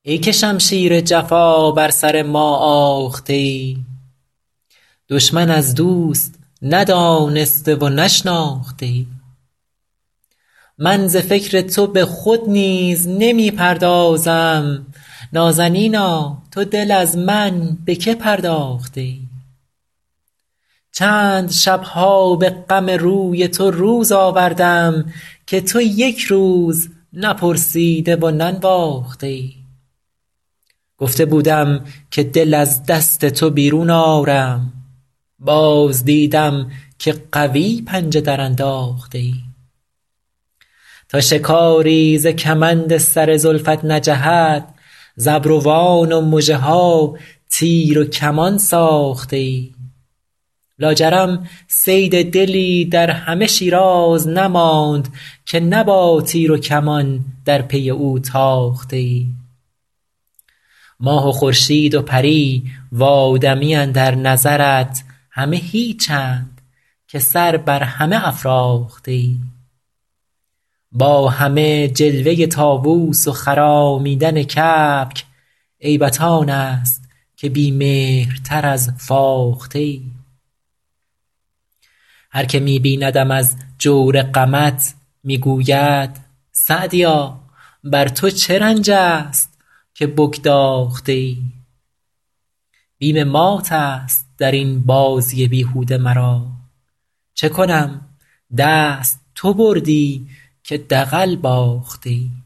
ای که شمشیر جفا بر سر ما آخته ای، دشمن از دوست ندانسته و نشناخته ای. من ز فکر تو به خود نیز نمی پردازم، نازنینا تو دل از من به که پرداخته ای. چند شبها به غم روی تو روز آوردم، که تو یک روز نپرسیده و ننواخته ای. گفته بودم که دل از دست تو بیرون آرم، باز دیدم که قوی پنجه در انداخته ای. تا شکاری ز کمند سر زلفت نجهد، ز ابروان و مژه ها تیر و کمان ساخته ای. لاجرم صید دلی در همه شیراز نماند، که نه با تیر و کمان در پی او تاخته ای. ماه و خورشید و پری و آدمی اندر نظرت همه هیچند، که سر بر همه افراخته ای. با همه جلوه طاووس و خرامیدن کبک، عیبت آن است که بی مهرتر از فاخته ای. هر که می بیندم از جور غمت می گوید سعدیا بر تو چه رنج است که بگداخته ای. بیم مات است در این بازی بیهوده مرا، چه کنم دست تو بردی که دغل باخته ای.